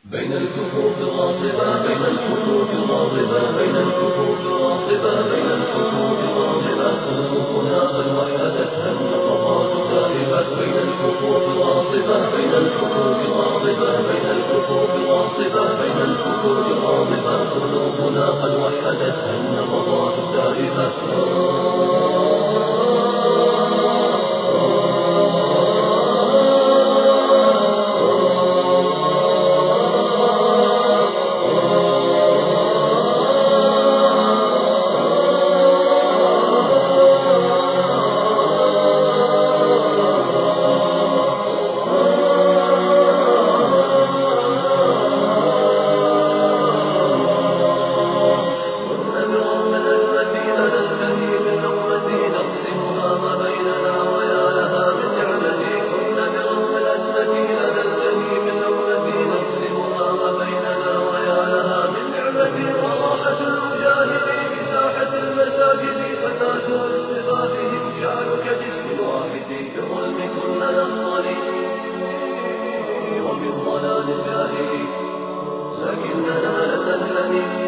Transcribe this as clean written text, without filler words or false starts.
بين الكفوف الغاصبة بين الخطوط الغاضبة بين الكفوف الغاصبة بين الخطوط الغاضبة قلوبنا قد وحدتها النبضات دائبة بين الكفوف الغاصبة بين الخطوط الغاضبة بين الكفوف الغاصبة بين الخطوط الغاضبة قلوبنا قد وحدتها النبضات دائبة. فالناس واصطفافهم كانوا كجسم واحد كظلم كل نصطلي ومن ضلال الجاهل لكننا لننحني